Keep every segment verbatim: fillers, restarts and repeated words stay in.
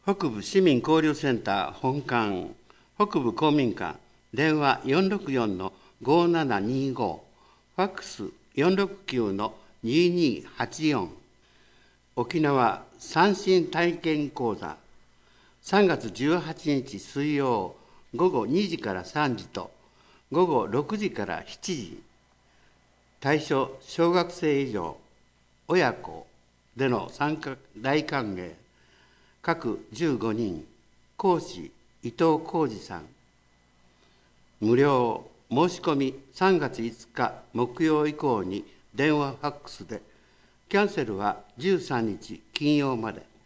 北部市民交流センター本館、北部公民館、電話 よんろくよんのごななにご、ファックス よんろくきゅうのににはちよん、沖縄三振体験講座、さんがつじゅうはちにち水曜午後にじからさんじと午後ろくじからしちじ、対象小学生以上、親子での参加大歓迎、各じゅうごにん、講師伊藤浩二さん、無料、申し込みさんがついつか木曜以降に電話ファックスで、キャンセルはじゅうさんにち金曜まで。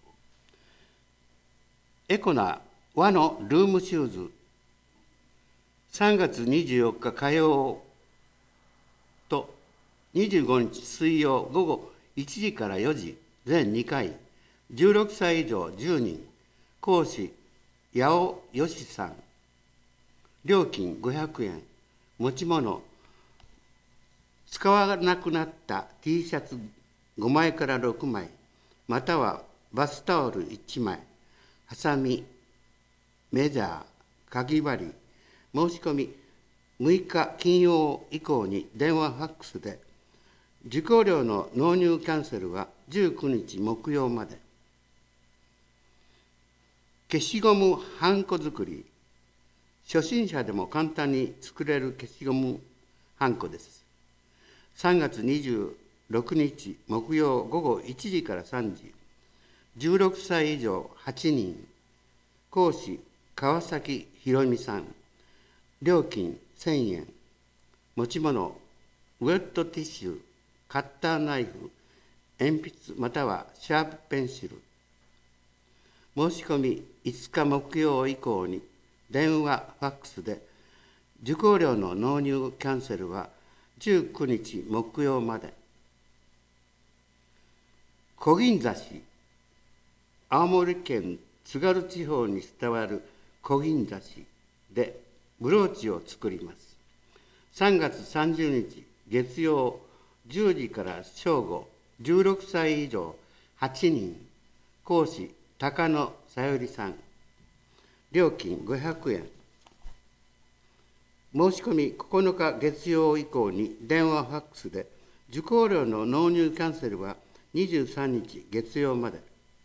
エコな和のルームシューズ、さんがつにじゅうよっか火曜とにじゅうごにち水曜午後いちじからよじ、全にかい、じゅうろくさい以上じゅうにん、講師八尾よしさん、料金ごひゃくえん、持ち物、使わなくなった T シャツごまいからろくまい、またはバスタオルいちまい、ハサミ、メジャー、かぎ針、申し込みむいか金曜以降に電話ファックスで、受講料の納入キャンセルはじゅうくにち木曜まで。消しゴムはんこ作り、初心者でも簡単に作れる消しゴムはんこです。さんがつにじゅうろくにち木曜午後いちじからさんじ、じゅうろくさい以上はちにん、講師川崎宏美さん、料金せんえん、持ち物ウェットティッシュ、カッターナイフ、鉛筆またはシャープペンシル。申し込みいつか木曜以降に電話ファックスで、受講料の納入キャンセルはじゅうくにち木曜まで。小銀刺し、青森県津軽地方に伝わる小銀刺しでブローチを作ります。さんがつさんじゅうにち月曜じゅうじから正午、じゅうろくさい以上はちにん、講師高野さゆりさん、料金ごひゃくえん。申し込みここのか月曜以降に電話ファックスで、受講料の納入キャンセルはにじゅうさんにち月曜まで。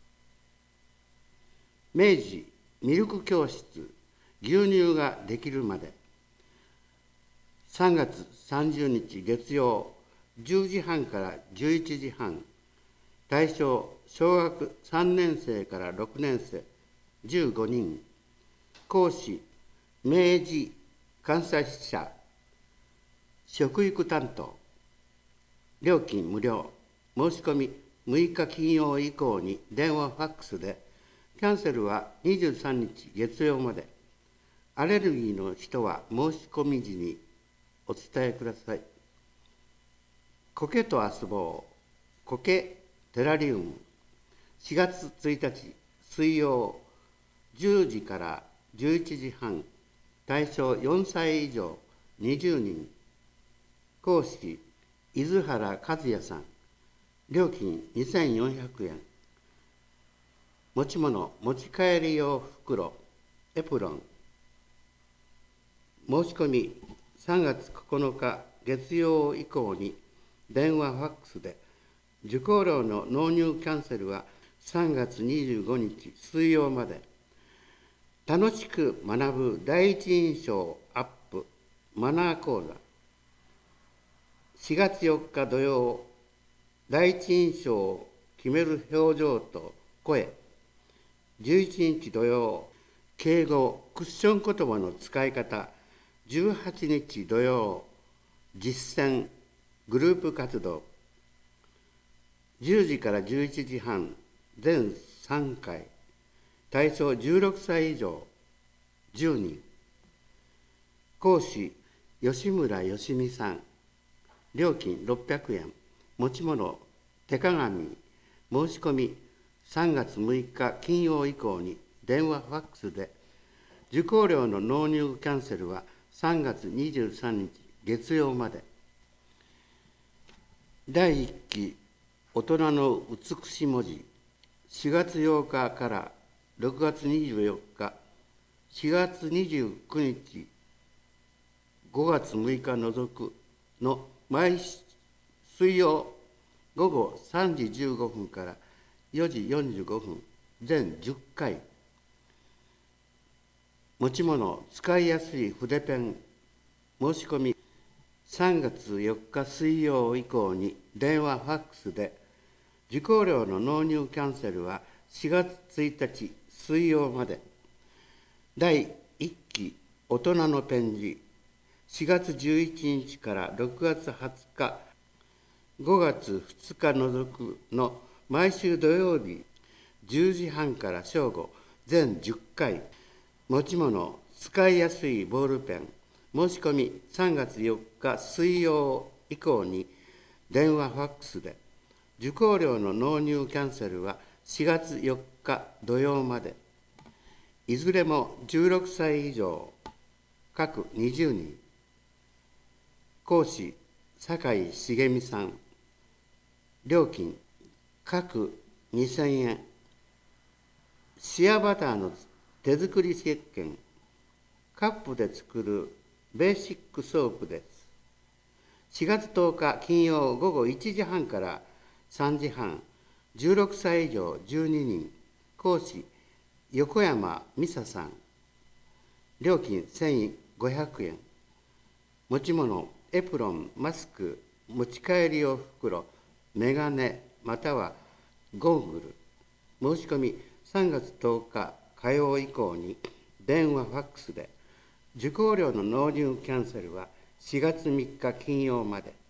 明治ミルク教室、牛乳ができるまで、さんがつさんじゅうにち月曜じゅうじはんからじゅういちじはん、対象小学さんねんせいからろくねんせいじゅうごにん、講師明治監査者、食育担当、料金無料、申し込みむいか金曜以降に電話ファックスで、キャンセルはにじゅうさんにち月曜まで。アレルギーの人は申し込み時にお伝えください。苔と遊ぼう、苔テラリウム、しがつついたち水曜じゅうじからじゅういちじはん、対象よんさい以上にじゅうにん、講師伊豆原和也さん、料金にせんよんひゃくえん、持ち物持ち帰り用袋、エプロン。申し込みさんがつここのか月曜以降に電話ファックスで、受講料の納入キャンセルはさんがつにじゅうごにち水曜まで。楽しく学ぶ第一印象アップマナー講座、しがつよっか土曜、第一印象を決める表情と声、じゅういちにち土曜、敬語クッション言葉の使い方、じゅうはちにち土曜、実践グループ活動、じゅうじからじゅういちじはん、全さんかい、対象じゅうろくさい以上じゅうにん、講師吉村よしみさん、料金ろっぴゃくえん、持ち物手鏡、申し込みさんがつむいか金曜以降に電話ファックスで、受講料の納入キャンセルはさんがつにじゅうさんにち月曜まで。だいいっき大人の美し文字、しがつようかからろくがつにじゅうよっか、しがつにじゅうくにち、ごがつむいか除くの毎水曜午後さんじじゅうごふんからよじよんじゅうごふん、全じゅっかい。持ち物、使いやすい筆ペン、申し込み、さんがつよっか水曜以降に電話、ファックスで、受講料の納入キャンセルはしがつついたち水曜まで。だいいっき大人のペン字、しがつじゅういちにちからろくがつはつか、ごがつふつか除くの毎週土曜日じゅうじはんから正午、全じゅっかい。持ち物、使いやすいボールペン、申し込みさんがつよっか水曜以降に電話、ファックスで、受講料の納入キャンセルはしがつよっか土曜まで。いずれもじゅうろくさい以上、各にじゅうにん。講師、酒井茂美さん。料金、各にせんえん。シアバターの手作り石鹸、カップで作るベーシックソープです。しがつとおか金曜午後いちじはんからさんじはん、じゅうろくさい以上じゅうににん。講師、横山美沙さん。料金せんごひゃくえん。持ち物、エプロン、マスク、持ち帰り用袋、メガネ、またはゴーグル。申し込みさんがつとおか火曜以降に電話、ファックスで、受講料の納入キャンセルはしがつみっか金曜まで。